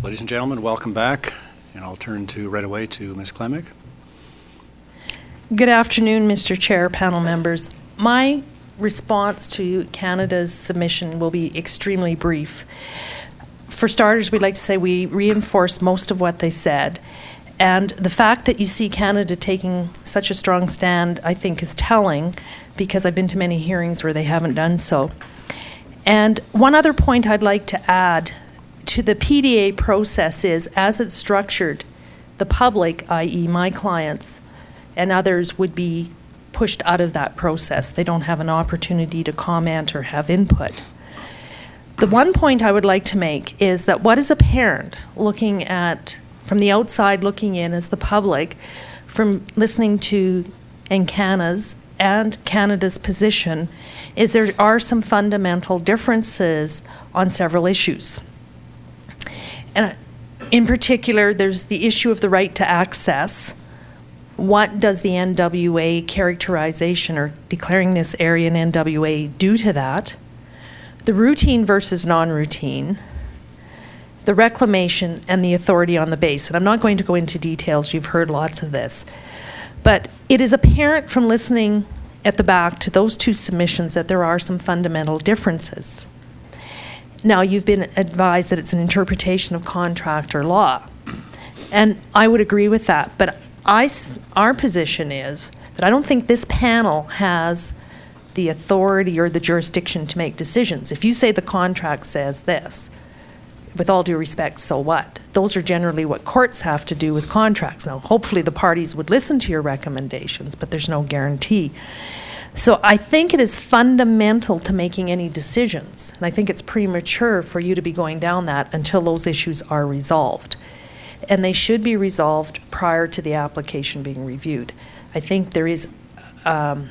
Ladies and gentlemen, welcome back. And I'll turn right away to Ms. Klimek. Good afternoon, Mr. Chair, panel members. My response to Canada's submission will be extremely brief. For starters, we'd like to say we reinforce most of what they said. And the fact that you see Canada taking such a strong stand, I think, is telling, because I've been to many hearings where they haven't done so. And one other point I'd like to add to the PDA process is, as it's structured, the public, i.e. my clients and others, would be pushed out of that process. They don't have an opportunity to comment or have input. The one point I would like to make is that what is apparent looking at, from the outside looking in as the public, from listening to Encana's and Canada's position, is there are some fundamental differences on several issues. And in particular, there's the issue of the right to access. What does the NWA characterization or declaring this area an NWA do to that? The routine versus non-routine, the reclamation, and the authority on the base. And I'm not going to go into details, you've heard lots of this. But it is apparent from listening at the back to those two submissions that there are some fundamental differences. Now, you've been advised that it's an interpretation of contract or law. And I would agree with that. But our position is that I don't think this panel has the authority or the jurisdiction to make decisions. If you say the contract says this, with all due respect, so what? Those are generally what courts have to do with contracts. Now, hopefully the parties would listen to your recommendations, but there's no guarantee. So I think it is fundamental to making any decisions, and I think it's premature for you to be going down that until those issues are resolved. And they should be resolved prior to the application being reviewed. I think there is, at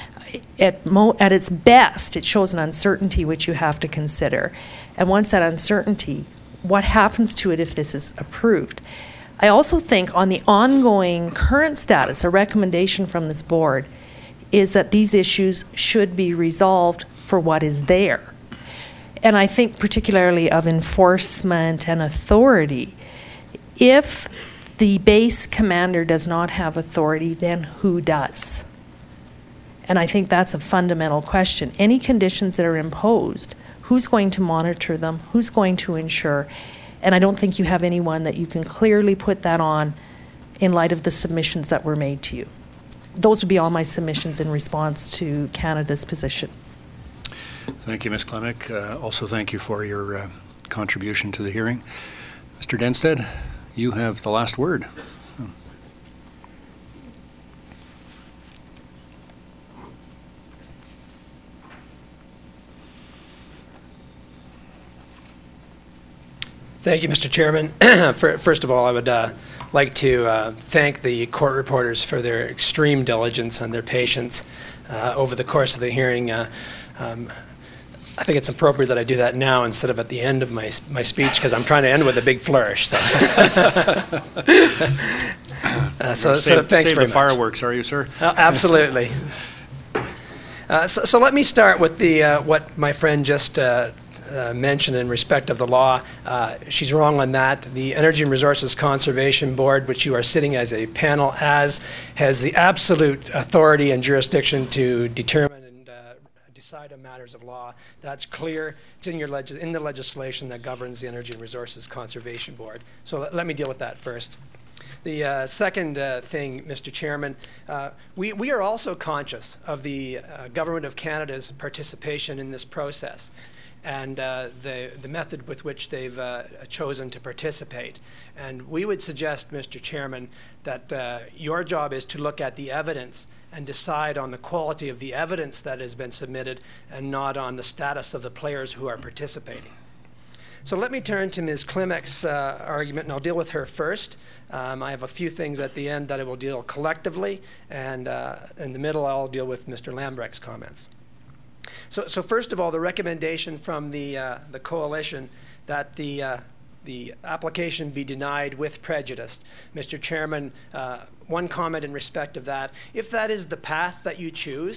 its best, it shows an uncertainty which you have to consider. And once that uncertainty, what happens to it if this is approved? I also think on the ongoing current status, a recommendation from this board is that these issues should be resolved for what is there. And I think particularly of enforcement and authority. If the base commander does not have authority, then who does? And I think that's a fundamental question. Any conditions that are imposed, who's going to monitor them? Who's going to ensure? And I don't think you have anyone that you can clearly put that on in light of the submissions that were made to you. Those would be all my submissions in response to Canada's position. Thank you, Ms. Klimek. Also, thank you for your contribution to the hearing. Mr. Denstead, you have the last word. Thank you, Mr. Chairman. First of all, I would like to thank the court reporters for their extreme diligence and their patience over the course of the hearing. I think it's appropriate that I do that now instead of at the end of my speech, because I'm trying to end with a big flourish. So, so thanks very much. Fireworks, are you, sir? Absolutely. So let me start with the what my friend just mentioned in respect of the law. She's wrong on that. The Energy and Resources Conservation Board, which you are sitting as a panel as, has the absolute authority and jurisdiction to determine and decide on matters of law. That's clear. It's in the legislation that governs the Energy and Resources Conservation Board. So let me deal with that first. The second thing, Mr. Chairman, we are also conscious of the Government of Canada's participation in this process and the method with which they've chosen to participate. And we would suggest, Mr. Chairman, that your job is to look at the evidence and decide on the quality of the evidence that has been submitted and not on the status of the players who are participating. So let me turn to Ms. Klimek's argument, and I'll deal with her first. I have a few things at the end that I will deal collectively, and in the middle I'll deal with Mr. Lambrecht's comments. So first of all, the recommendation from the coalition that the application be denied with prejudice. Mr. Chairman, one comment in respect of that. If that is the path that you choose,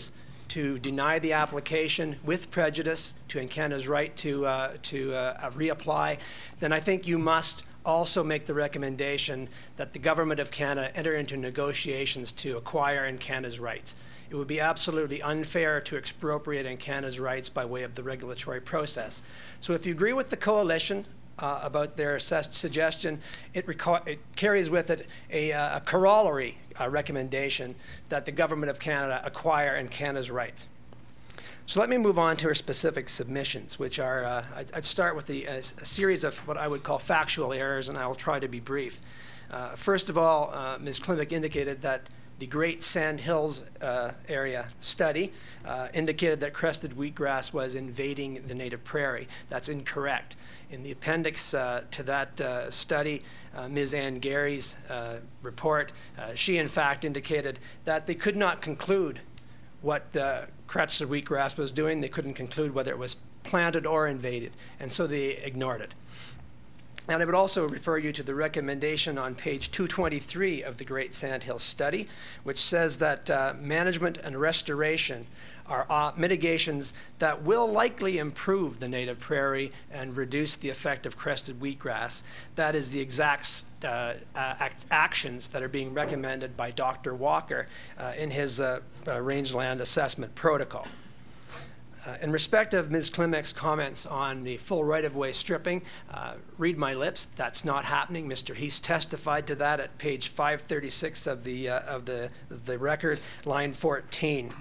to deny the application with prejudice to Encana's right to reapply, then I think you must also make the recommendation that the Government of Canada enter into negotiations to acquire Encana's rights. It would be absolutely unfair to expropriate Encana's rights by way of the regulatory process. So if you agree with the Coalition about their suggestion, it carries with it a corollary recommendation that the Government of Canada acquire Encana's rights. So let me move on to our specific submissions, which are, I'd start with a series of what I would call factual errors, and I will try to be brief. First of all, Ms. Klimek indicated that the Great Sand Hills area study indicated that crested wheatgrass was invading the native prairie. That's incorrect. In the appendix to that study, Ms. Ann Gary's report, she in fact indicated that they could not conclude what crested wheatgrass was doing. They couldn't conclude whether it was planted or invaded, and so they ignored it. And I would also refer you to the recommendation on page 223 of the Great Sand Hills study, which says that management and restoration are mitigations that will likely improve the native prairie and reduce the effect of crested wheatgrass. That is the exact actions that are being recommended by Dr. Walker in his rangeland assessment protocol. In respect of Ms. Klimek's comments on the full right-of-way stripping, read my lips, that's not happening. Mr. Heath testified to that at page 536 of the record, line 14.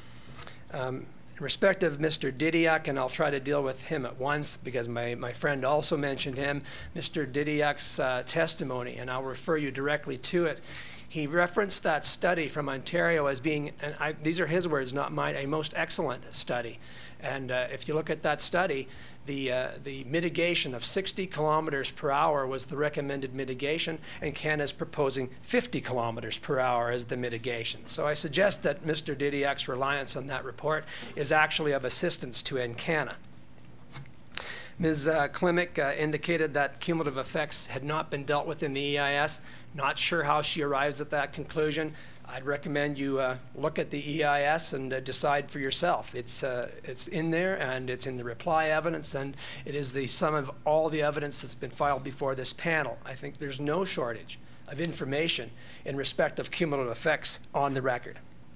In respect of Mr. Didiak, and I'll try to deal with him at once because my friend also mentioned him, Mr. Didiak's testimony, and I'll refer you directly to it. He referenced that study from Ontario as being, and these are his words, not mine, a most excellent study. And if you look at that study, the mitigation of 60 kilometers per hour was the recommended mitigation, and Canada's proposing 50 kilometers per hour as the mitigation. So I suggest that Mr. Didiak's reliance on that report is actually of assistance to Encana. Ms. Klimek indicated that cumulative effects had not been dealt with in the EIS. Not sure how she arrives at that conclusion. I'd recommend you look at the EIS and decide for yourself. It's in there, and it's in the reply evidence, and it is the sum of all the evidence that's been filed before this panel. I think there's no shortage of information in respect of cumulative effects on the record.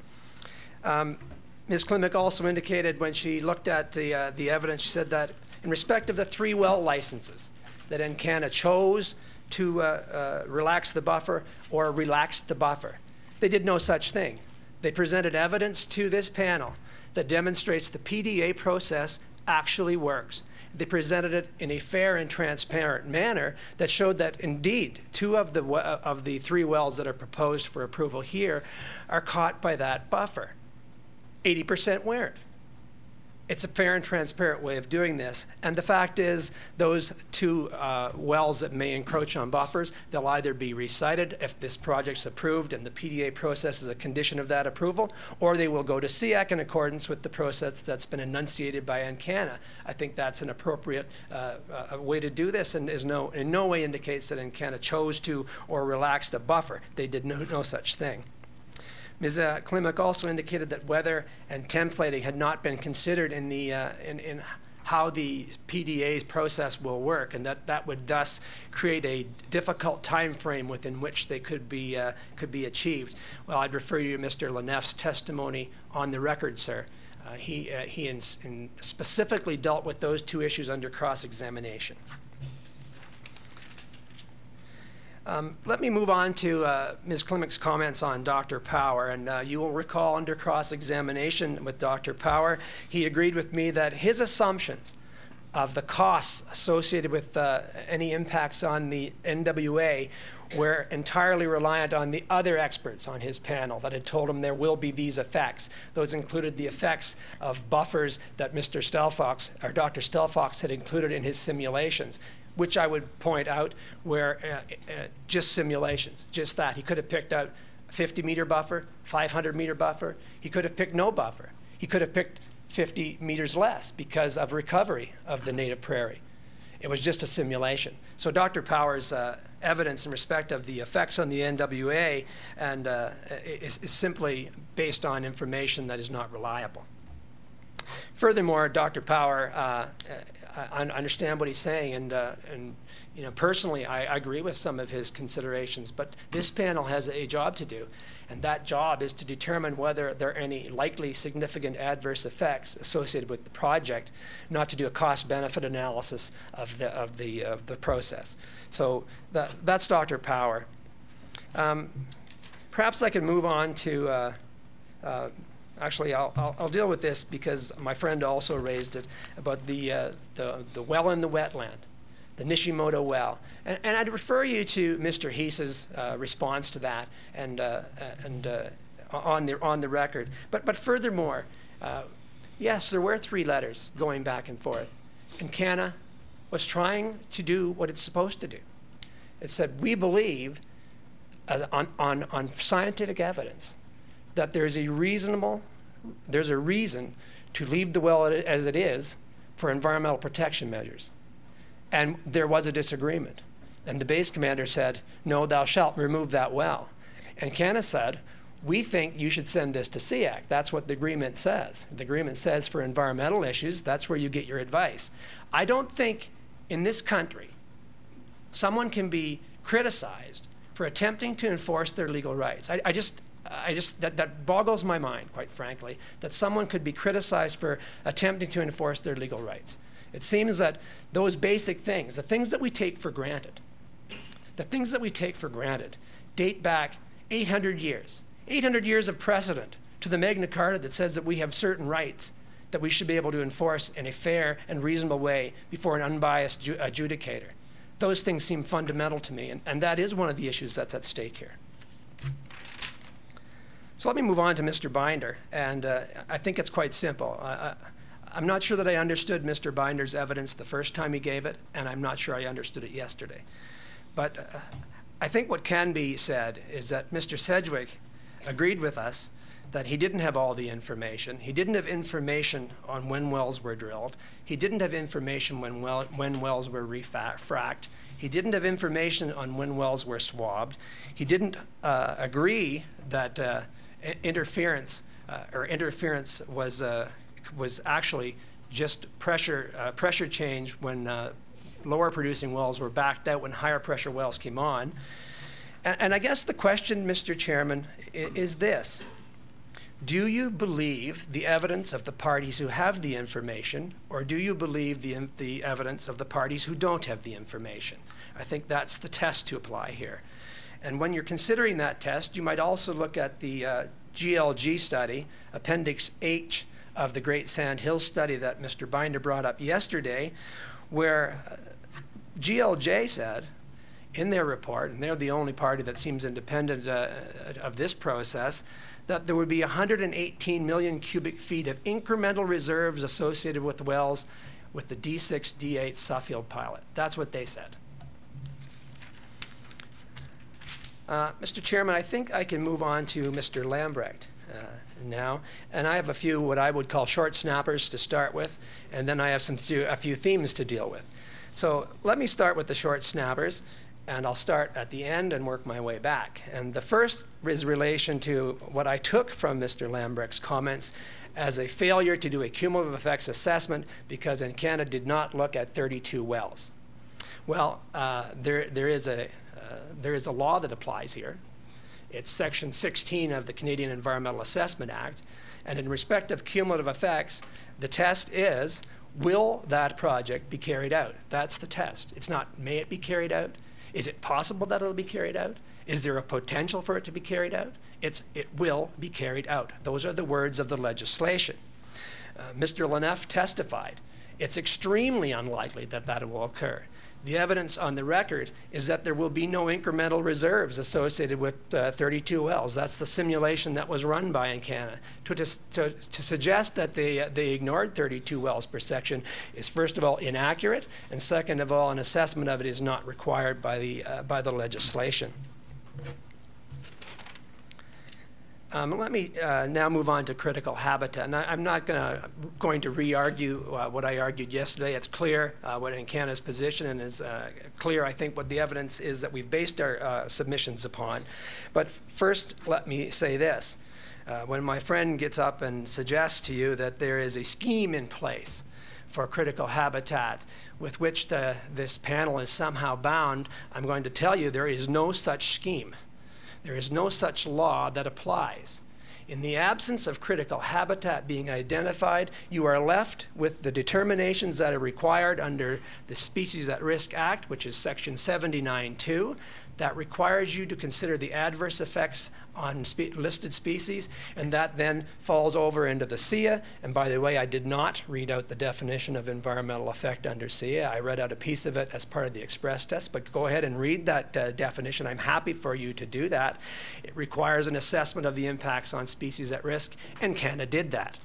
Ms. Klimek also indicated when she looked at the evidence, she said that in respect of the 3 well licenses that Encana chose to relax the buffer or relaxed the buffer, they did no such thing. They presented evidence to this panel that demonstrates the PDA process actually works. They presented it in a fair and transparent manner that showed that indeed 2 of the 3 wells that are proposed for approval here are caught by that buffer. 80% weren't. It's a fair and transparent way of doing this. And the fact is, those 2 wells that may encroach on buffers, they'll either be recited if this project's approved and the PDA process is a condition of that approval, or they will go to SEAC in accordance with the process that's been enunciated by Encana. I think that's an appropriate way to do this, and in no way indicates that Encana chose to or relaxed a buffer. They did no such thing. Ms. Klimek also indicated that weather and templating had not been considered in the in how the PDA's process will work, and that would thus create a difficult time frame within which they could be achieved. Well, I'd refer you to Mr. Leneff's testimony on the record, sir. He specifically dealt with those 2 issues under cross-examination. Let me move on to Ms. Klimek's comments on Dr. Power. And you will recall under cross-examination with Dr. Power, he agreed with me that his assumptions of the costs associated with any impacts on the NWA were entirely reliant on the other experts on his panel that had told him there will be these effects. Those included the effects of buffers that Mr. Stelfox, or Dr. Stelfox, had included in his simulations, which I would point out were just simulations, just that. He could have picked out a 50-meter buffer, 500-meter buffer. He could have picked no buffer. He could have picked 50 meters less because of recovery of the native prairie. It was just a simulation. So Dr. Power's evidence in respect of the effects on the NWA and is simply based on information that is not reliable. Furthermore, Dr. Power, I understand what he's saying, and you know, personally, I agree with some of his considerations, but this panel has a job to do, and that job is to determine whether there are any likely significant adverse effects associated with the project, not to do a cost-benefit analysis of the process. So that's Dr. Power. Perhaps I can move on to. Actually, I'll deal with this because my friend also raised it about the well in the wetland, the Nishimoto well, and I'd refer you to Mr. Heese's response to that and on the record. But furthermore, yes, there were 3 letters going back and forth, and CANA was trying to do what it's supposed to do. It said, we believe on scientific evidence that there's a reason to leave the well as it is for environmental protection measures. And there was a disagreement. And the base commander said, no, thou shalt remove that well. And CANA said, we think you should send this to SEAC. That's what the agreement says. The agreement says for environmental issues, that's where you get your advice. I don't think in this country someone can be criticized for attempting to enforce their legal rights. That boggles my mind, quite frankly, that someone could be criticized for attempting to enforce their legal rights. It seems that those basic things, the things that we take for granted, date back 800 years. 800 years of precedent to the Magna Carta that says that we have certain rights that we should be able to enforce in a fair and reasonable way before an unbiased adjudicator. Those things seem fundamental to me, and that is one of the issues that's at stake here. So let me move on to Mr. Binder, and I think it's quite simple. I'm not sure that I understood Mr. Binder's evidence the first time he gave it, and I'm not sure I understood it yesterday. But I think what can be said is that Mr. Sedgwick agreed with us that he didn't have all the information. He didn't have information on when wells were drilled. He didn't have information when wells were refracked. He didn't have information on when wells were swabbed. He didn't agree that interference was actually just pressure change when lower producing wells were backed out when higher pressure wells came on. And I guess the question, Mr. Chairman, is this. Do you believe the evidence of the parties who have the information, or do you believe the evidence of the parties who don't have the information? I think that's the test to apply here. And when you're considering that test, you might also look at the GLG study, Appendix H of the Great Sand Hills study that Mr. Binder brought up yesterday, where GLJ said in their report, and they're the only party that seems independent of this process, that there would be 118 million cubic feet of incremental reserves associated with the wells with the D6, D8 Suffield pilot. That's what they said. Mr. Chairman, I think I can move on to Mr. Lambrecht now. And I have a few what I would call short snappers to start with, and then I have a few themes to deal with. So let me start with the short snappers, and I'll start at the end and work my way back. And the first is relation to what I took from Mr. Lambrecht's comments as a failure to do a cumulative effects assessment because Encana did not look at 32 wells. Well, there is a law that applies here. It's Section 16 of the Canadian Environmental Assessment Act. And in respect of cumulative effects, the test is, will that project be carried out? That's the test. It's not, may it be carried out? Is it possible that it'll be carried out? Is there a potential for it to be carried out? It will be carried out. Those are the words of the legislation. Mr. Leneff testified. It's extremely unlikely that that will occur. The evidence on the record is that there will be no incremental reserves associated with 32 wells. That's the simulation that was run by Encana. To suggest that they ignored 32 wells per section is, first of all, inaccurate, and second of all, an assessment of it is not required by the legislation. Let me now move on to critical habitat. And I'm not going to re-argue what I argued yesterday. It's clear what Encana's position, and is clear, I think, what the evidence is that we've based our submissions upon. But first, let me say this. When my friend gets up and suggests to you that there is a scheme in place for critical habitat with which this panel is somehow bound, I'm going to tell you there is no such scheme. There is no such law that applies. In the absence of critical habitat being identified, you are left with the determinations that are required under the Species at Risk Act, which is Section 79.2, that requires you to consider the adverse effects on listed species, and that then falls over into the SIA. And by the way, I did not read out the definition of environmental effect under SIA. I read out a piece of it as part of the express test, but go ahead and read that definition. I'm happy for you to do that. It requires an assessment of the impacts on species at risk, and Encana did that.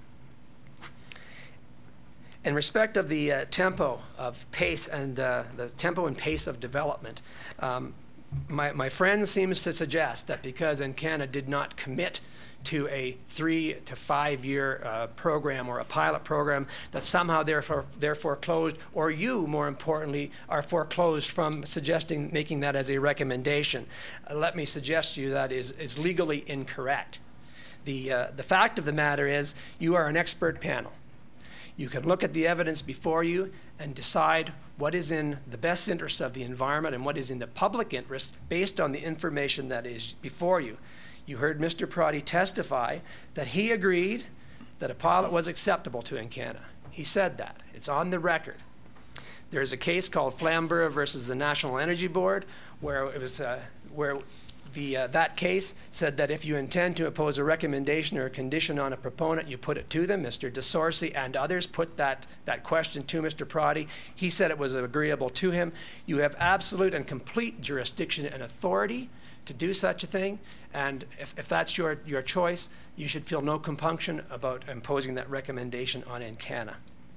In respect of the tempo of pace and the tempo and pace of development, my friend seems to suggest that because Encana did not commit to a 3 to 5 year program or a pilot program, that somehow they're foreclosed, or you, more importantly, are foreclosed from making that as a recommendation. Let me suggest to you that is legally incorrect. The fact of the matter is, you are an expert panel. You can look at the evidence before you and decide what is in the best interest of the environment and what is in the public interest based on the information that is before you. You heard Mr. Proddy testify that he agreed that a pilot was acceptable to Encana. He said that. It's on the record. There's a case called Flamborough versus the National Energy Board where it was that case said that if you intend to impose a recommendation or a condition on a proponent, you put it to them. Mr. DeSorcy and others put that question to Mr. Proddy. He said it was agreeable to him. You have absolute and complete jurisdiction and authority to do such a thing, and if that's your choice, you should feel no compunction about imposing that recommendation on Encana.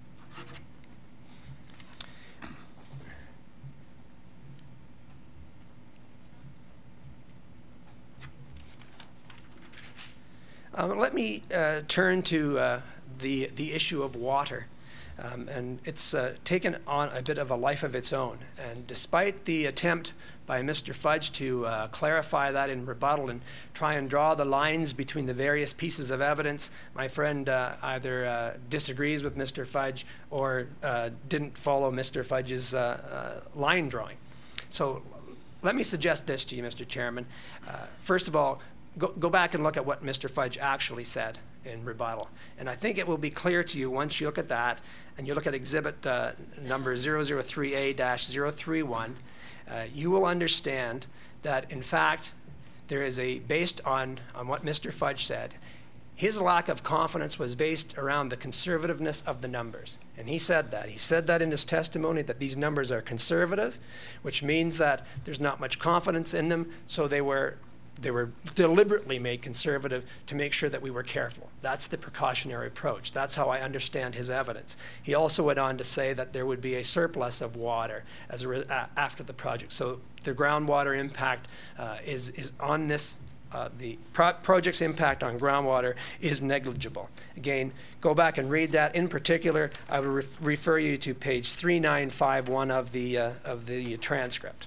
Let me turn to the issue of water. And it's taken on a bit of a life of its own. And despite the attempt by Mr. Fudge to clarify that in rebuttal and try and draw the lines between the various pieces of evidence, my friend either disagrees with Mr. Fudge or didn't follow Mr. Fudge's line drawing. So let me suggest this to you, Mr. Chairman. First of all, go back and look at what Mr. Fudge actually said in rebuttal. And I think it will be clear to you once you look at that and you look at exhibit number 003A-031, you will understand that, in fact, there is based on what Mr. Fudge said, his lack of confidence was based around the conservativeness of the numbers. And he said that. He said that in his testimony, that these numbers are conservative, which means that there's not much confidence in them, so they were deliberately made conservative to make sure that we were careful. That's the precautionary approach. That's how I understand his evidence. He also went on to say that there would be a surplus of water after the project. So the groundwater impact is on this. The project's impact on groundwater is negligible. Again, go back and read that. In particular, I will refer you to page 3951 of the transcript.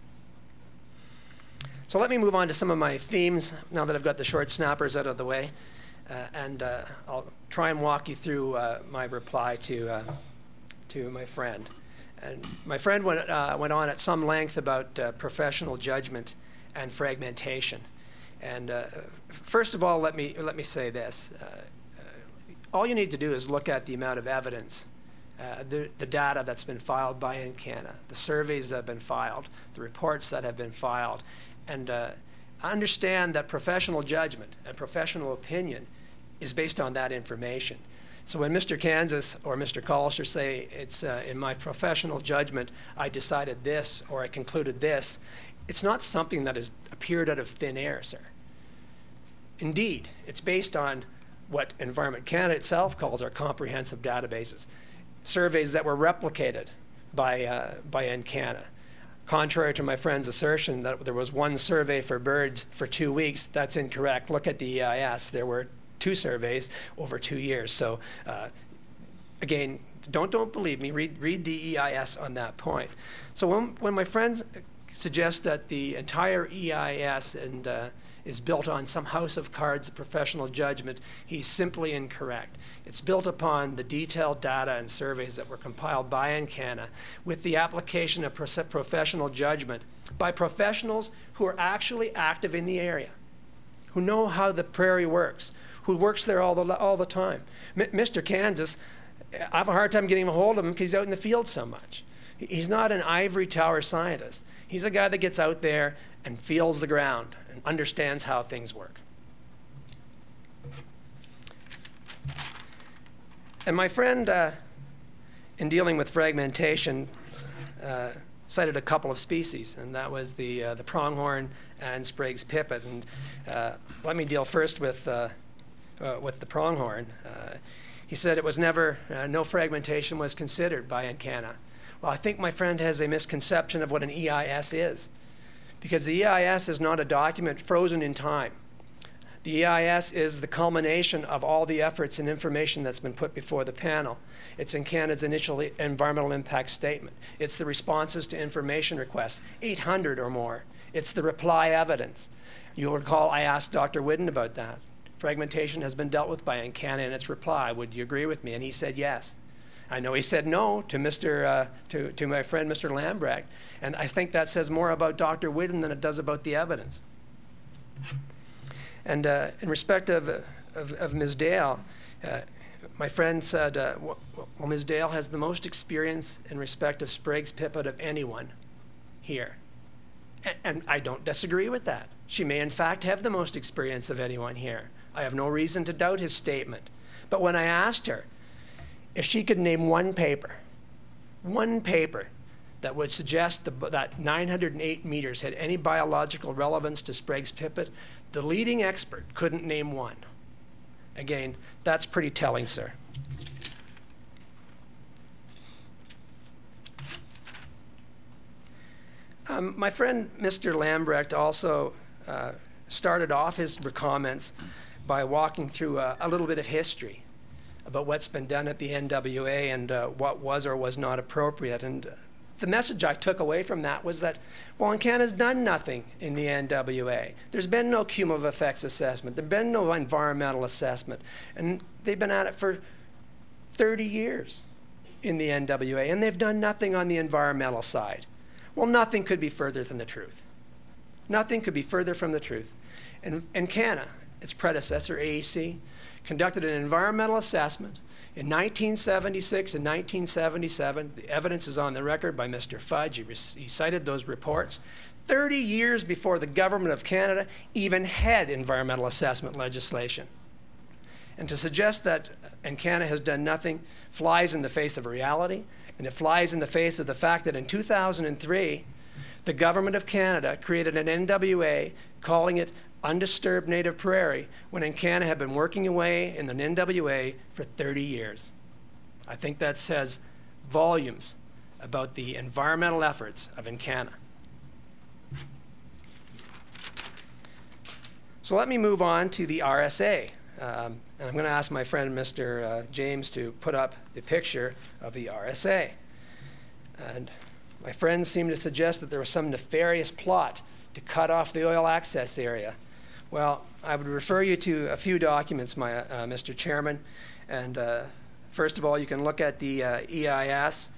So let me move on to some of my themes now that I've got the short snappers out of the way, and I'll try and walk you through my reply to my friend. And my friend went on at some length about professional judgment and fragmentation. And first of all, let me say this: all you need to do is look at the amount of evidence. The data that's been filed by Encana, the surveys that have been filed, the reports that have been filed, and understand that professional judgment and professional opinion is based on that information. So when Mr. Kansas or Mr. Collister say, it's in my professional judgment, I decided this or I concluded this, it's not something that has appeared out of thin air, sir. Indeed, it's based on what Environment Canada itself calls our comprehensive databases, surveys that were replicated by Encana, Contrary to my friend's assertion that there was one survey for birds for 2 weeks, that's incorrect. Look at the EIS. There were 2 surveys over 2 years. So again, don't believe me. Read the EIS on that point. So when my friends suggest that the entire EIS is built on some house of cards professional judgment, he's simply incorrect. It's built upon the detailed data and surveys that were compiled by Encana with the application of professional judgment by professionals who are actually active in the area, who know how the prairie works, who works there all the time. Mr. Kansas, I have a hard time getting a hold of him because he's out in the field so much. He's not an ivory tower scientist. He's a guy that gets out there and feels the ground and understands how things work. And my friend, in dealing with fragmentation, cited a couple of species, and that was the pronghorn and Sprague's pipit. And let me deal first with the pronghorn. He said it was never, no fragmentation was considered by Encana. Well, I think my friend has a misconception of what an EIS is, because the EIS is not a document frozen in time. The EIS is the culmination of all the efforts and information that's been put before the panel. It's Encana's initial environmental impact statement. It's the responses to information requests, 800 or more. It's the reply evidence. You'll recall I asked Dr. Whidden about that. Fragmentation has been dealt with by Encana in its reply. Would you agree with me? And he said yes. I know he said no to to my friend Mr. Lambrecht, and I think that says more about Dr. Whidden than it does about the evidence. And in respect of Ms. Dale, my friend said, well, Ms. Dale has the most experience in respect of Sprague's pipit of anyone here. And I don't disagree with that. She may in fact have the most experience of anyone here. I have no reason to doubt his statement. But when I asked her if she could name one paper that would suggest that 908 meters had any biological relevance to Sprague's pipit, the leading expert couldn't name one. Again, that's pretty telling, sir. My friend Mr. Lambrecht also started off his comments by walking through a little bit of history about what's been done at the NWA and what was or was not appropriate. And the message I took away from that was that, well, Encana's done nothing in the NWA. There's been no cumulative effects assessment. There's been no environmental assessment. And they've been at it for 30 years in the NWA, and they've done nothing on the environmental side. Well, nothing could be further from the truth. Nothing could be further from the truth. And Encana, its predecessor, AEC, conducted an environmental assessment in 1976 and 1977. The evidence is on the record by Mr. Fudge. He cited those reports 30 years before the government of Canada even had environmental assessment legislation. And to suggest that Encana has done nothing flies in the face of reality, and it flies in the face of the fact that in 2003, the government of Canada created an NWA calling it Undisturbed Native Prairie when Encana had been working away in the NWA for 30 years. I think that says volumes about the environmental efforts of Encana. So let me move on to the RSA. And I'm going to ask my friend Mr. James to put up the picture of the RSA. And my friends seem to suggest that there was some nefarious plot to cut off the oil access area. Well, I would refer you to a few documents, Mr. Chairman. And first of all, you can look at the EIS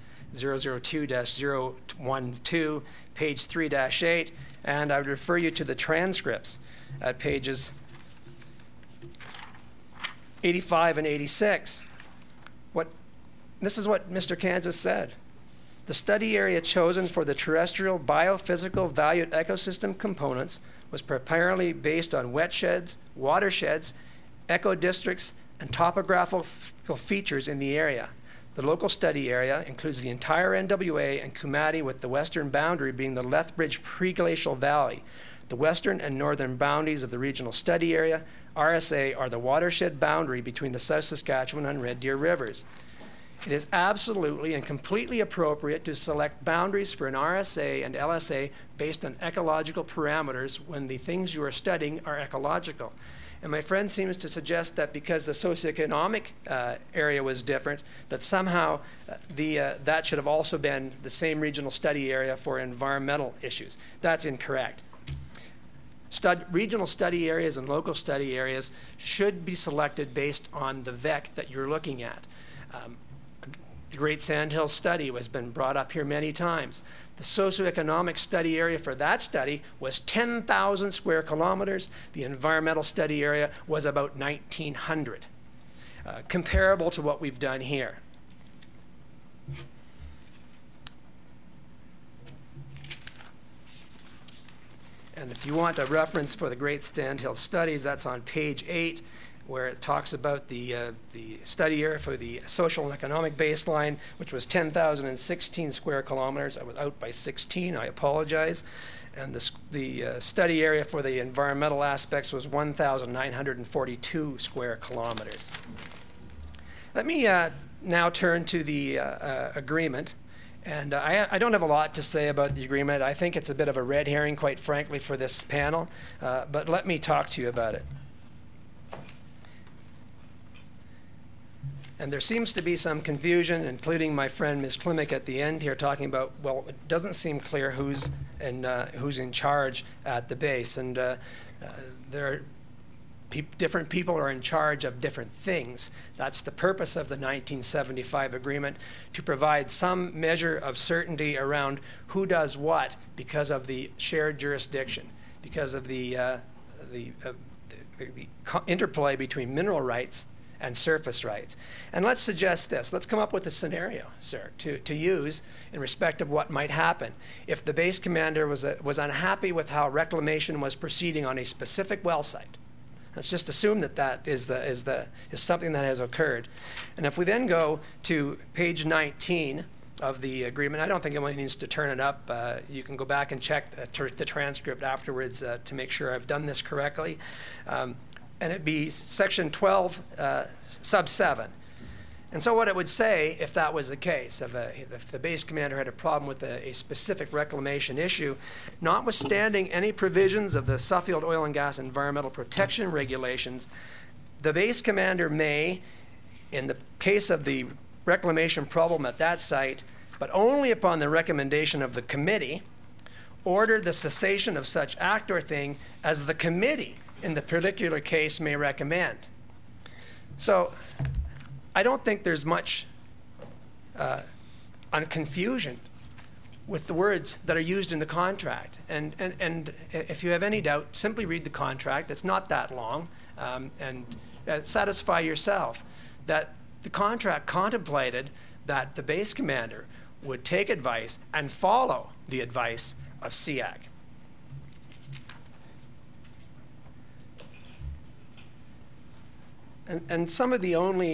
002-012, page 3-8. And I would refer you to the transcripts at pages 85 and 86. This is what Mr. Kansas said. The study area chosen for the terrestrial biophysical valued ecosystem components was primarily based on wetsheds, watersheds, eco-districts, and topographical features in the area. The local study area includes the entire NWA and Kumati, with the western boundary being the Lethbridge Preglacial Valley. The western and northern boundaries of the regional study area, RSA, are the watershed boundary between the South Saskatchewan and Red Deer rivers. It is absolutely and completely appropriate to select boundaries for an RSA and LSA based on ecological parameters when the things you are studying are ecological. And my friend seems to suggest that because the socioeconomic area was different, that somehow that should have also been the same regional study area for environmental issues. That's incorrect. Regional study areas and local study areas should be selected based on the VEC that you're looking at. The Great Sandhills study has been brought up here many times. The socioeconomic study area for that study was 10,000 square kilometers. The environmental study area was about 1,900, comparable to what we've done here. And if you want a reference for the Great Sandhills studies, that's on page 8, where it talks about the study area for the social and economic baseline, which was 10,016 square kilometers. I was out by 16, I apologize. And the study area for the environmental aspects was 1,942 square kilometers. Let me now turn to the agreement. And I don't have a lot to say about the agreement. I think it's a bit of a red herring, quite frankly, for this panel. But let me talk to you about it. And there seems to be some confusion, including my friend Ms. Klimek at the end here talking about, well, it doesn't seem clear who's in charge at the base. And different people are in charge of different things. That's the purpose of the 1975 agreement, to provide some measure of certainty around who does what because of the shared jurisdiction, because of the interplay between mineral rights and surface rights. And let's suggest this. Let's come up with a scenario, sir, to use in respect of what might happen if the base commander was unhappy with how reclamation was proceeding on a specific well site. Let's just assume that that is something that has occurred. And if we then go to page 19 of the agreement, I don't think anyone needs to turn it up. You can go back and check the transcript afterwards to make sure I've done this correctly. And it'd be section 12, sub 7. And so what it would say, if that was the case, if the base commander had a problem with a specific reclamation issue, notwithstanding any provisions of the Suffield Oil and Gas Environmental Protection Regulations, the base commander may, in the case of the reclamation problem at that site, but only upon the recommendation of the committee, order the cessation of such act or thing as the committee in the particular case may recommend. So I don't think there's much confusion with the words that are used in the contract. And if you have any doubt, simply read the contract. It's not that long. And satisfy yourself that the contract contemplated that the base commander would take advice and follow the advice of SEAC. And some of the only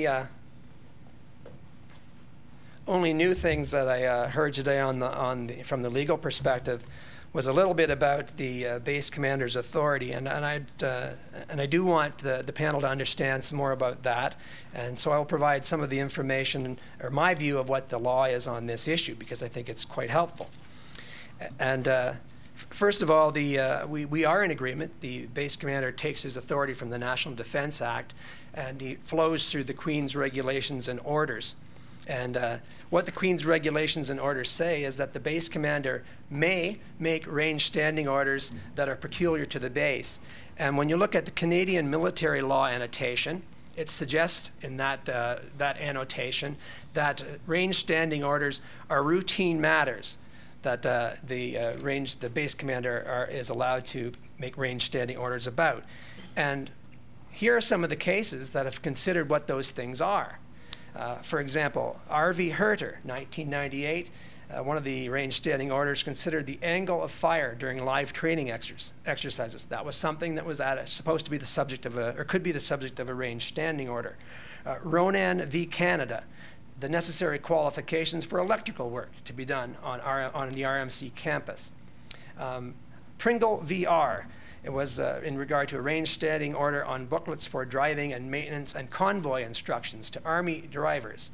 new things that I heard today from the legal perspective was a little bit about the base commander's authority, and I do want the panel to understand some more about that, and so I will provide some of the information or my view of what the law is on this issue, because I think it's quite helpful. And first of all, we are in agreement. The base commander takes his authority from the National Defense Act, and he flows through the Queen's regulations and orders. And what the Queen's regulations and orders say is that the base commander may make range standing orders that are peculiar to the base. And when you look at the Canadian military law annotation, it suggests in that annotation that range standing orders are routine matters, that the base commander is allowed to make range standing orders about. And here are some of the cases that have considered what those things are. For example, R.V. Herter, 1998, one of the range standing orders considered the angle of fire during live training exercises. That was something that was supposed to be the subject of or could be the subject of a range standing order. Ronan v. Canada, the necessary qualifications for electrical work to be done on the RMC campus. Pringle v.R., it was in regard to a range standing order on booklets for driving and maintenance and convoy instructions to Army drivers.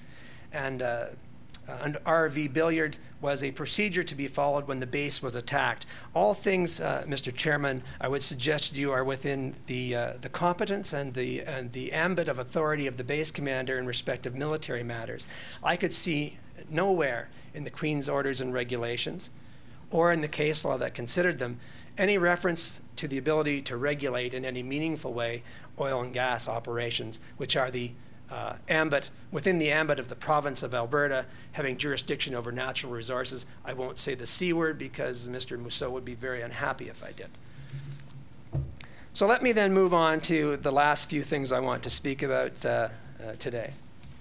and RV Billiard was a procedure to be followed when the base was attacked. All things, Mr. Chairman, I would suggest to you are within the competence and the ambit of authority of the base commander in respect of military matters. I could see nowhere in the Queen's orders and regulations or in the case law that considered them any reference to the ability to regulate in any meaningful way oil and gas operations, which are the within the ambit of the province of Alberta, having jurisdiction over natural resources. I won't say the C word because Mr. Mousseau would be very unhappy if I did. So let me then move on to the last few things I want to speak about today.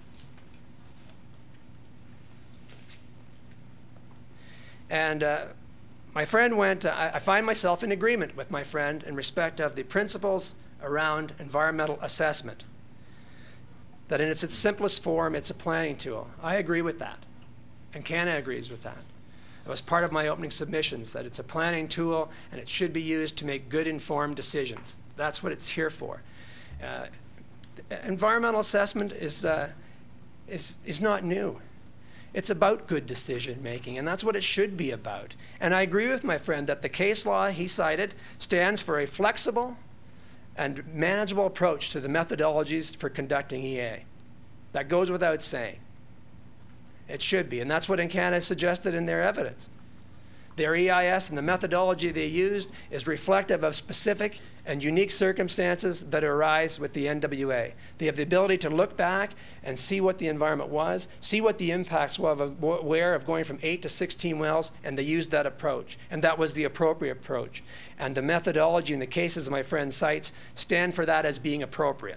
And my friend went, I find myself in agreement with my friend in respect of the principles around environmental assessment. That in its simplest form, it's a planning tool. I agree with that, and Canada agrees with that. It was part of my opening submissions, that it's a planning tool and it should be used to make good informed decisions. That's what it's here for. Environmental assessment is not new. It's about good decision making, and that's what it should be about. And I agree with my friend that the case law he cited stands for a flexible and manageable approach to the methodologies for conducting EA. That goes without saying. It should be, and that's what Canada suggested in their evidence. Their EIS and the methodology they used is reflective of specific and unique circumstances that arise with the NWA. They have the ability to look back and see what the environment was, see what the impacts were of going from 8 to 16 wells, and they used that approach. And that was the appropriate approach. And the methodology in the cases my friend cites stand for that as being appropriate.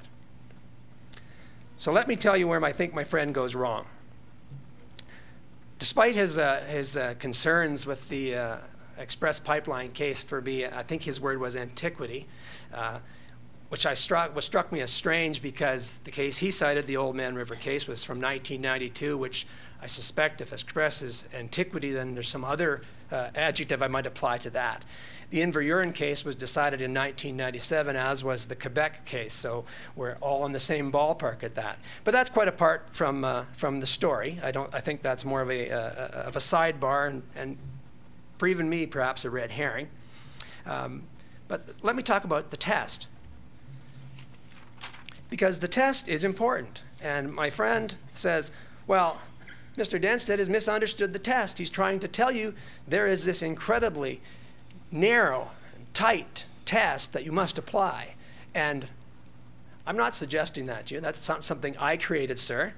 So let me tell you where I think my friend goes wrong. Despite his concerns with the Express Pipeline case for I think his word was antiquity, which struck me as strange because the case he cited, the Old Man River case, was from 1992, which I suspect if Express is antiquity, then there's some other adjective I might apply to that. The Inverurin case was decided in 1997, as was the Quebec case, so we're all in the same ballpark at that. But that's quite apart from the story. I think that's more of a sidebar, and for even me, perhaps a red herring. But let me talk about the test, because the test is important. And my friend says, well, Mr. Denstead has misunderstood the test. He's trying to tell you there is this incredibly narrow, tight test that you must apply. And I'm not suggesting that to you. That's something I created, sir.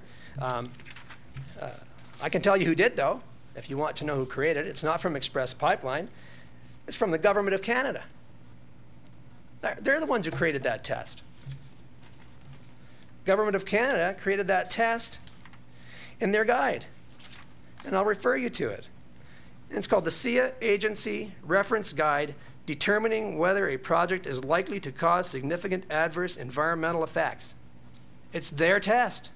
I can tell you who did, though, if you want to know who created it. It's not from Express Pipeline. It's from the Government of Canada. They're the ones who created that test. Government of Canada created that test in their guide. And I'll refer you to it. And it's called the SIA Agency Reference Guide Determining Whether a Project is Likely to Cause Significant Adverse Environmental Effects. It's their test.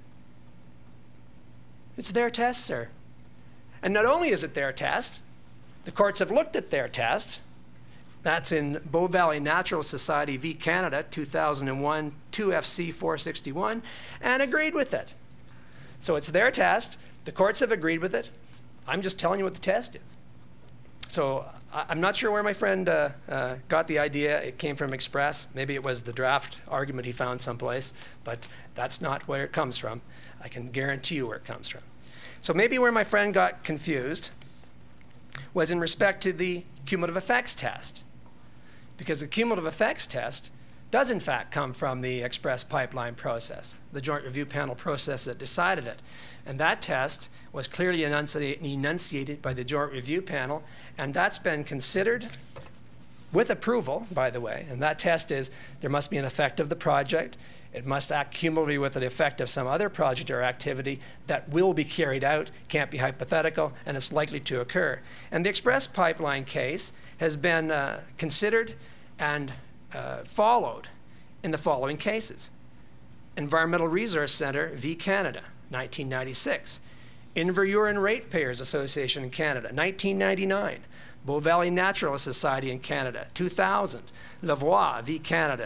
It's their test, sir. And not only is it their test, the courts have looked at their test. That's in Bow Valley Natural Society v. Canada, 2001, 2FC 461, and agreed with it. So it's their test. The courts have agreed with it. I'm just telling you what the test is. So I'm not sure where my friend got the idea. It came from Express. Maybe it was the draft argument he found someplace, but that's not where it comes from. I can guarantee you where it comes from. So maybe where my friend got confused was in respect to the cumulative effects test, because the cumulative effects test does in fact come from the Express Pipeline process, the Joint Review Panel process that decided it. And that test was clearly enunciated by the Joint Review Panel, and that's been considered with approval, by the way. And that test is there must be an effect of the project. It must act cumulatively with the effect of some other project or activity that will be carried out, can't be hypothetical, and it's likely to occur. And the Express Pipeline case has been considered and followed in the following cases. Environmental Resource Center v. Canada, 1996. Inverurin Ratepayers Association in Canada, 1999. Bow Valley Naturalist Society in Canada, 2000. Lavoie v. Canada,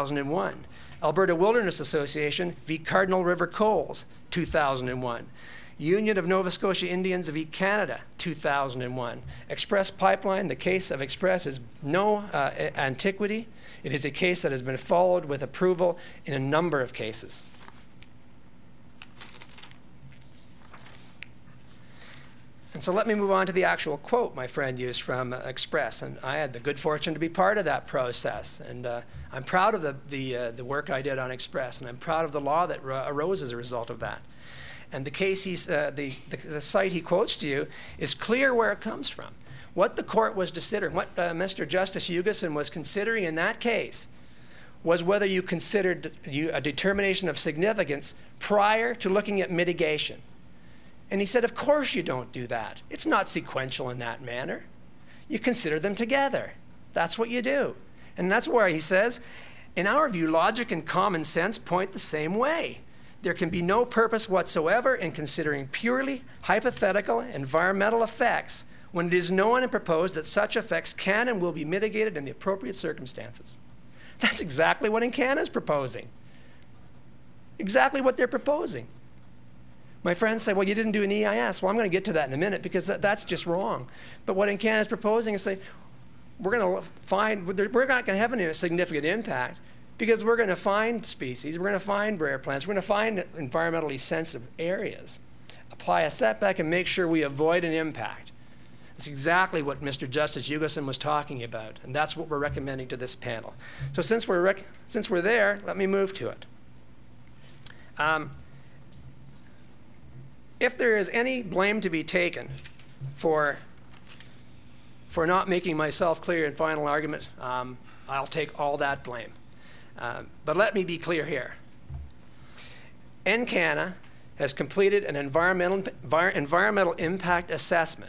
2001. Alberta Wilderness Association v. Cardinal River Coals, 2001. Union of Nova Scotia Indians of Canada, 2001. Express Pipeline, the case of Express is no antiquity. It is a case that has been followed with approval in a number of cases. And so let me move on to the actual quote my friend used from Express. And I had the good fortune to be part of that process. And I'm proud of the work I did on Express. And I'm proud of the law that arose as a result of that. And the case the site he quotes to you is clear where it comes from. What the court was considering, what Mr. Justice Hugesson was considering in that case was whether you considered a determination of significance prior to looking at mitigation. And he said, of course you don't do that. It's not sequential in that manner. You consider them together. That's what you do. And that's where he says, in our view, logic and common sense point the same way. There can be no purpose whatsoever in considering purely hypothetical environmental effects when it is known and proposed that such effects can and will be mitigated in the appropriate circumstances. That's exactly what Encana is proposing. Exactly what they're proposing. My friends say, well, you didn't do an EIS. Well, I'm going to get to that in a minute because that's just wrong. But what Encana is proposing is say, we're not going to have any significant impact because we're going to find species, we're going to find rare plants, we're going to find environmentally sensitive areas, apply a setback and make sure we avoid an impact. That's exactly what Mr. Justice Hugesson was talking about, and that's what we're recommending to this panel. So since we're there, let me move to it. If there is any blame to be taken for not making myself clear in final argument, I'll take all that blame. But let me be clear here. Encana has completed an environmental impact assessment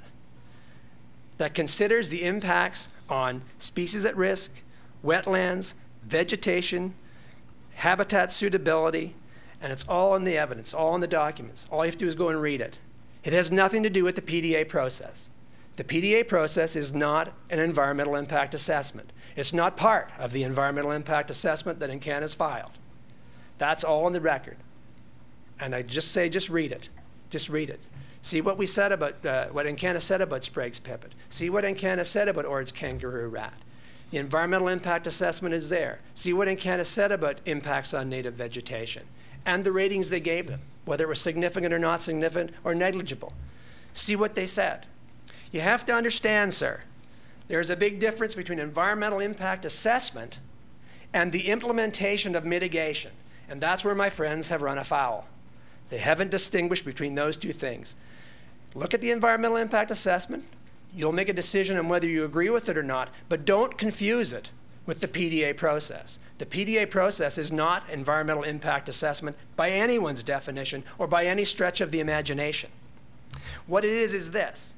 that considers the impacts on species at risk, wetlands, vegetation, habitat suitability, and it's all in the evidence, all in the documents. All you have to do is go and read it. It has nothing to do with the PDA process. The PDA process is not an environmental impact assessment. It's not part of the environmental impact assessment that Encana has filed. That's all on the record. And I just say, just read it. Just read it. See what we said about, what Encana said about Sprague's pipit. See what Encana said about Ord's kangaroo rat. The environmental impact assessment is there. See what Encana said about impacts on native vegetation and the ratings they gave them, whether it was significant or not significant or negligible. See what they said. You have to understand, sir, there's a big difference between environmental impact assessment and the implementation of mitigation. And that's where my friends have run afoul. They haven't distinguished between those two things. Look at the environmental impact assessment. You'll make a decision on whether you agree with it or not, but don't confuse it with the PDA process. The PDA process is not environmental impact assessment by anyone's definition or by any stretch of the imagination. What it is this.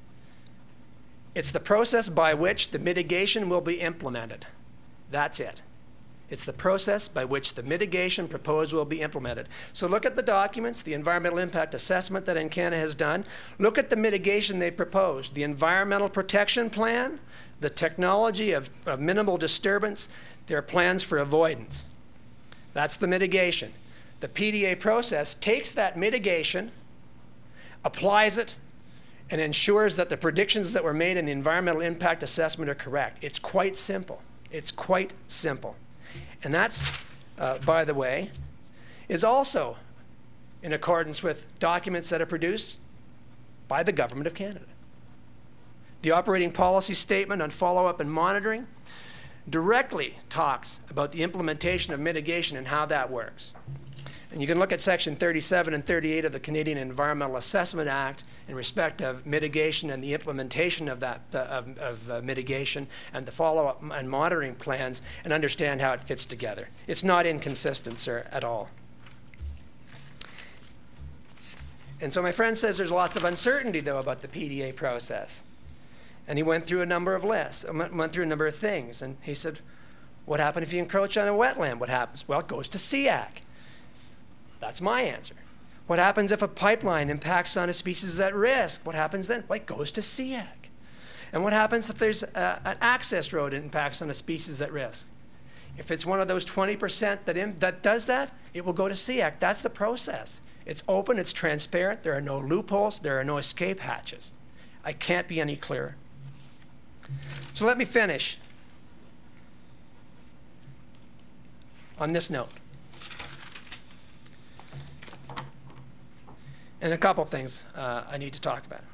It's the process by which the mitigation will be implemented. That's it. It's the process by which the mitigation proposed will be implemented. So look at the documents, the environmental impact assessment that Encana has done. Look at the mitigation they proposed, the environmental protection plan, the technology of minimal disturbance, their plans for avoidance. That's the mitigation. The PDA process takes that mitigation, applies it, and ensures that the predictions that were made in the environmental impact assessment are correct. It's quite simple. It's quite simple. And that's, by the way, is also in accordance with documents that are produced by the Government of Canada. The operating policy statement on follow-up and monitoring directly talks about the implementation of mitigation and how that works. And you can look at Section 37 and 38 of the Canadian Environmental Assessment Act in respect of mitigation and the implementation of that mitigation and the follow-up and monitoring plans and understand how it fits together. It's not inconsistent, sir, at all. And so my friend says there's lots of uncertainty, though, about the PDA process. And he went through a number of lists, went through a number of things. And he said, what happens if you encroach on a wetland? What happens? Well, it goes to SEAC. That's my answer. What happens if a pipeline impacts on a species at risk? What happens then? Well, it goes to SEAC. And what happens if there's an access road that impacts on a species at risk? If it's one of those 20% that does that, it will go to SEAC. That's the process. It's open, it's transparent, there are no loopholes, there are no escape hatches. I can't be any clearer. So let me finish on this note. And a couple things I need to talk about.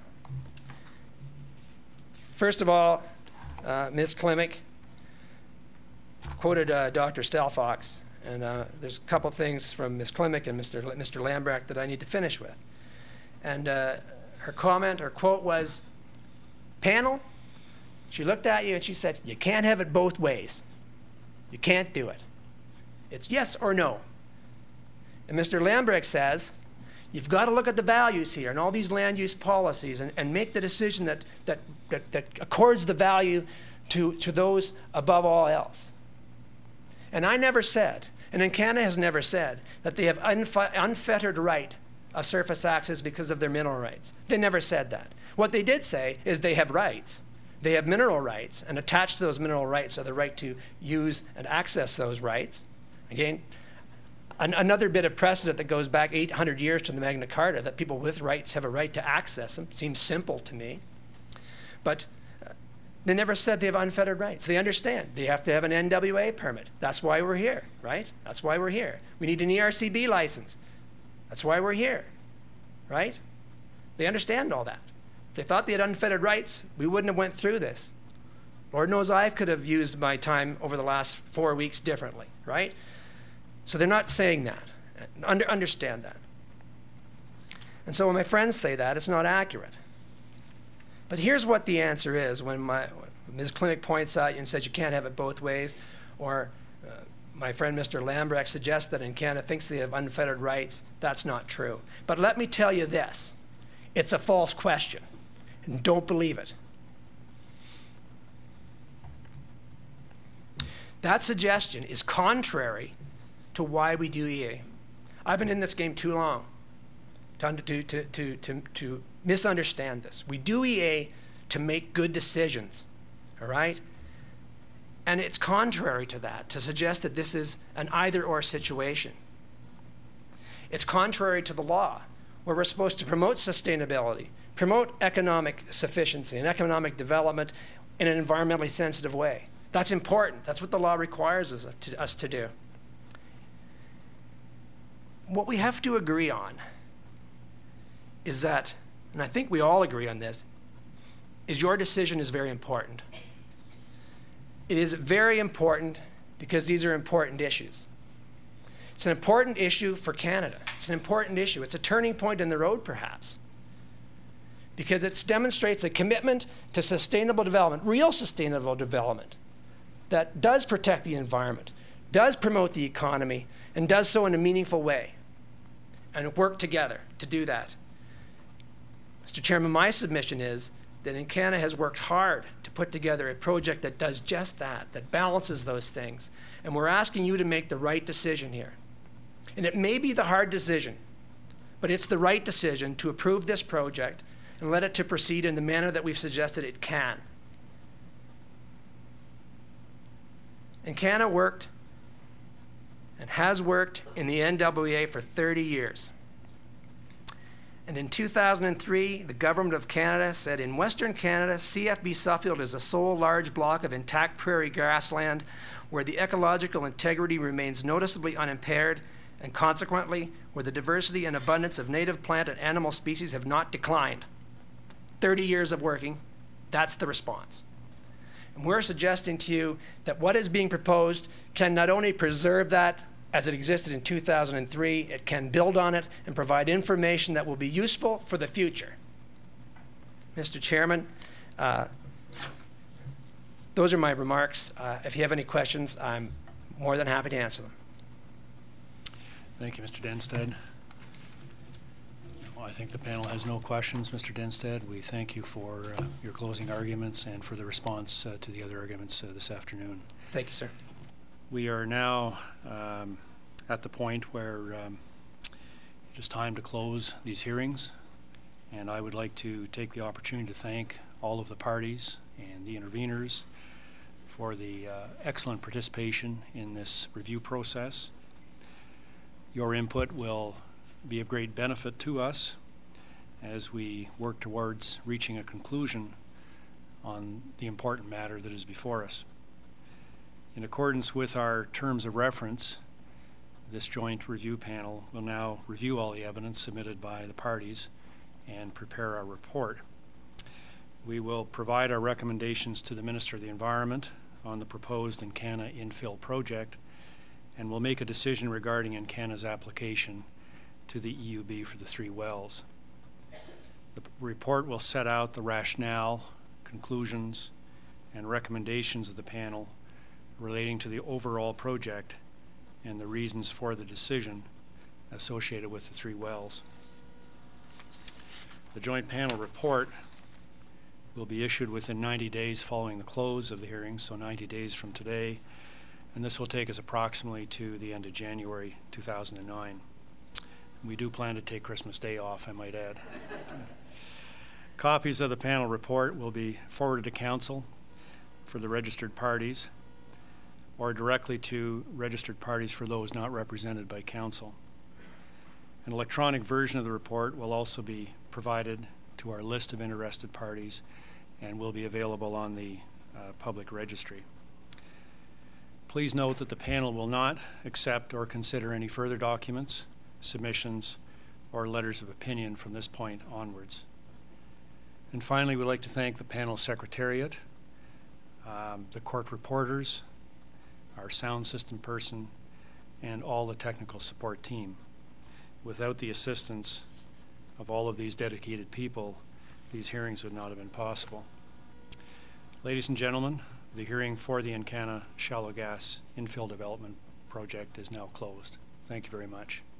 First of all, Ms. Klimek quoted Dr. Stelfox, and there's a couple things from Ms. Klimek and Mr. Lambrecht that I need to finish with. And her comment, her quote was, "Panel," she looked at you and she said, "You can't have it both ways. You can't do it. It's yes or no." And Mr. Lambrecht says, "You've got to look at the values here and all these land use policies and make the decision that accords the value to those above all else." And I never said, and Encana has never said, that they have unfettered right of surface access because of their mineral rights. They never said that. What they did say is they have rights. They have mineral rights, and attached to those mineral rights are the right to use and access those rights. Again, another bit of precedent that goes back 800 years to the Magna Carta, that people with rights have a right to access them, seems simple to me. But they never said they have unfettered rights. They understand they have to have an NWA permit. That's why we're here, right? That's why we're here. We need an ERCB license. That's why we're here, right? They understand all that. If they thought they had unfettered rights, we wouldn't have went through this. Lord knows I could have used my time over the last 4 weeks differently, right? So they're not saying that. Understand that. And so when my friends say that, it's not accurate. But here's what the answer is when Ms. Klimek points out and says you can't have it both ways, or my friend Mr. Lambrecht suggests that Encana thinks they have unfettered rights. That's not true. But let me tell you this. It's a false question. And don't believe it. That suggestion is contrary to why we do EA. I've been in this game too long to misunderstand this. We do EA to make good decisions, all right? And it's contrary to that to suggest that this is an either-or situation. It's contrary to the law, where we're supposed to promote sustainability, promote economic sufficiency and economic development in an environmentally sensitive way. That's important. That's what the law requires us to do. What we have to agree on is that, and I think we all agree on this, is your decision is very important. It is very important because these are important issues. It's an important issue for Canada. It's an important issue. It's a turning point in the road, perhaps, because it demonstrates a commitment to sustainable development, real sustainable development, that does protect the environment, does promote the economy, and does so in a meaningful way, and work together to do that. Mr. Chairman, my submission is that Encana has worked hard to put together a project that does just that, that balances those things. And we're asking you to make the right decision here. And it may be the hard decision, but it's the right decision to approve this project and let it to proceed in the manner that we've suggested it can. Encana worked and has worked in the NWA for 30 years. And in 2003, the Government of Canada said, in Western Canada, CFB Suffield is the sole large block of intact prairie grassland where the ecological integrity remains noticeably unimpaired, and consequently, where the diversity and abundance of native plant and animal species have not declined. 30 years of working, that's the response. And we're suggesting to you that what is being proposed can not only preserve that as it existed in 2003, it can build on it and provide information that will be useful for the future. Mr. Chairman, those are my remarks. If you have any questions, I'm more than happy to answer them. Thank you, Mr. Denstead. Well, I think the panel has no questions, Mr. Denstead. We thank you for your closing arguments and for the response to the other arguments this afternoon. Thank you, sir. We are now at the point where it is time to close these hearings, and I would like to take the opportunity to thank all of the parties and the interveners for the excellent participation in this review process. Your input will be of great benefit to us as we work towards reaching a conclusion on the important matter that is before us. In accordance with our terms of reference, this joint review panel will now review all the evidence submitted by the parties and prepare our report. We will provide our recommendations to the Minister of the Environment on the proposed Encana infill project, and will make a decision regarding Encana's application to the EUB for the 3 wells. The report will set out the rationale, conclusions, and recommendations of the panel relating to the overall project and the reasons for the decision associated with the 3 wells. The joint panel report will be issued within 90 days following the close of the hearing, so 90 days from today, and this will take us approximately to the end of January 2009. We do plan to take Christmas Day off, I might add. Copies of the panel report will be forwarded to Council for the registered parties, or directly to registered parties for those not represented by Council. An electronic version of the report will also be provided to our list of interested parties and will be available on the public registry. Please note that the panel will not accept or consider any further documents, submissions, or letters of opinion from this point onwards. And finally, we'd like to thank the panel secretariat, the court reporters, our sound system person, and all the technical support team. Without the assistance of all of these dedicated people, these hearings would not have been possible. Ladies and gentlemen, the hearing for the Encana Shallow Gas Infill Development Project is now closed. Thank you very much.